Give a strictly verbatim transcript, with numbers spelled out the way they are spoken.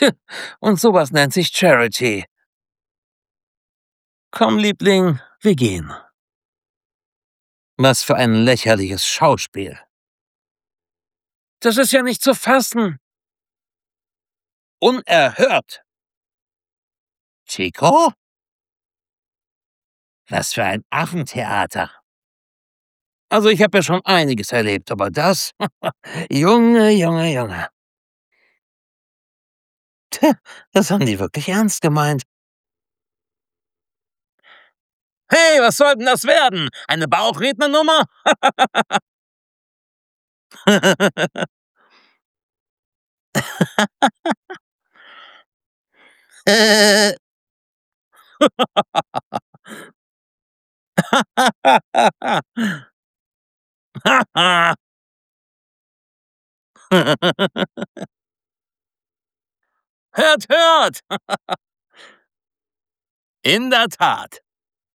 Und sowas nennt sich Charity. Komm, Liebling, wir gehen. Was für ein lächerliches Schauspiel. Das ist ja nicht zu fassen. Unerhört. Chico? Was für ein Affentheater. Also ich habe ja schon einiges erlebt, aber das... Junge, Junge, Junge. Tja, das haben die wirklich ernst gemeint. Hey, was soll denn das werden? Eine Bauchrednernummer? Hört, hört! In der Tat.